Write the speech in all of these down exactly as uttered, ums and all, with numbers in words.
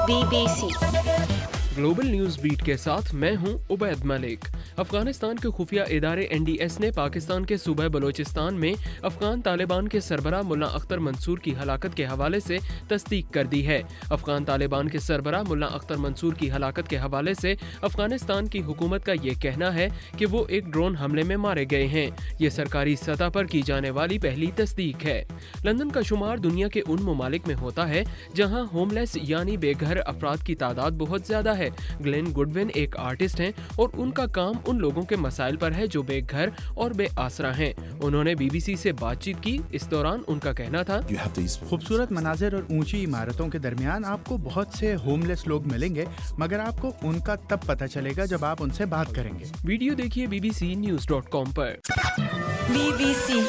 Be B C global news beat के साथ मैं हूं उबैद मलिक। अफगानिस्तान के खुफिया इदारे एन डी एस ने पाकिस्तान के सूबे बलोचिस्तान में अफगान तालिबान के सरबराह मुल्ला अख्तर मंसूर की हलाकत के हवाले से तस्दीक कर दी है। अफगान तालिबान के सरबराह मुल्ला अख्तर मंसूर की हलाकत के हवाले से अफगानिस्तान की हुकूमत का ये कहना है कि वो एक ड्रोन हमले में मारे गए हैं। ये सरकारी सतह पर की जाने वाली पहली तस्दीक है। लंदन का शुमार दुनिया के उन ममालिक में होता है जहाँ होमलेस यानी बेघर अफराद की तादाद बहुत ज्यादा है। ग्लेन गुडविन एक आर्टिस्ट हैं और उनका काम उन लोगों के मसाइल पर है जो बेघर और बेआसरा हैं। उन्होंने बी बी सी से बातचीत की। इस दौरान उनका कहना था, खूबसूरत मनाजिर और ऊंची इमारतों के दरमियान आपको बहुत से होमलेस लोग मिलेंगे, मगर आपको उनका तब पता चलेगा जब आप उनसे बात करेंगे। वीडियो देखिए B B C news dot com पर। बी बी सी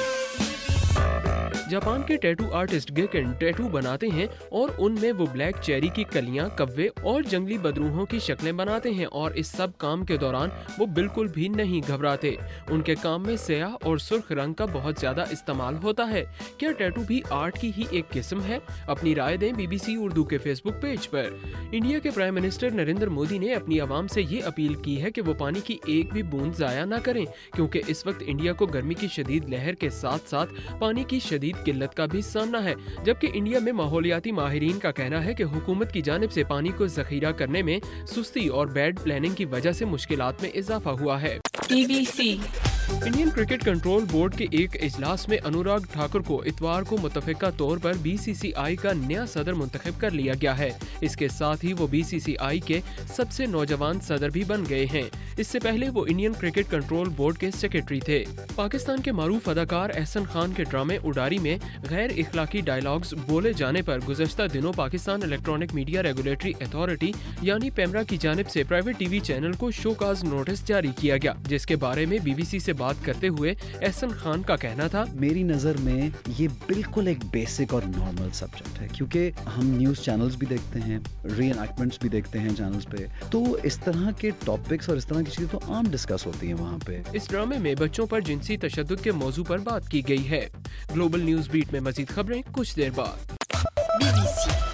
जापान के टैटू आर्टिस्ट गेकिन टैटू बनाते हैं और उनमें वो ब्लैक चेरी की कलियां, कव्वे और जंगली बदरूहों की शक्लें बनाते हैं और इस सब काम के दौरान वो बिल्कुल भी नहीं घबराते। उनके काम में स्याह और सुर्ख रंग का बहुत ज्यादा इस्तेमाल होता है। क्या टैटू भी आर्ट की ही एक किस्म है? अपनी राय दें बी बी सी उर्दू के फेसबुक पेज पर। इंडिया के प्राइम मिनिस्टर नरेंद्र मोदी ने अपनी आवाम से ये अपील की है कि वो पानी की एक भी बूंद जाया न करें, क्योंकि इस वक्त इंडिया को गर्मी की शदीद लहर के साथ साथ पानी की शदीद किल्लत का भी सामना है। जबकि इंडिया में माहौलियाती माहिरीन का कहना है कि हुकूमत की जानिब से पानी को जखीरा करने में सुस्ती और बैड प्लानिंग की वजह से मुश्किलात में इजाफा हुआ है। B B C Indian cricket control board के एक इजलास में अनुराग ठाकुर को इतवार को मुतफिका तौर पर बी सी सी आई का नया सदर मुंतखब कर लिया गया है। इसके साथ ही वो बी सी सी आई के सबसे नौजवान सदर भी बन गए हैं। इससे पहले वो इंडियन क्रिकेट कंट्रोल बोर्ड के सेक्रेटरी थे। पाकिस्तान के मारूफ अदाकार एहसन खान के ड्रामे उडारी में गैर इखलाकी डायलॉग्स बोले जाने पर गुज़श्ता दिनों Pakistan electronic media regulatory authority यानी पेमरा की जानिब से प्राइवेट टीवी चैनल को शोकाज नोटिस जारी किया गया, जिसके बारे में बी बी सी से बात करते हुए एहसन खान का कहना था, मेरी नज़र में ये बिल्कुल एक बेसिक और नॉर्मल सब्जेक्ट है, क्योंकि हम न्यूज़ चैनल्स भी देखते हैं, री-एनैक्टमेंट्स भी देखते हैं चैनल्स पे, तो इस तरह के टॉपिक्स और इस तरह की चीज़ें तो आम डिस्कस होती हैं वहाँ पे। इस ड्रामे में बच्चों पर जिनसी तशद्दुद के मौजू पर बात की गई है। ग्लोबल न्यूज बीट में मजीद खबरें कुछ देर बाद। बी बी सी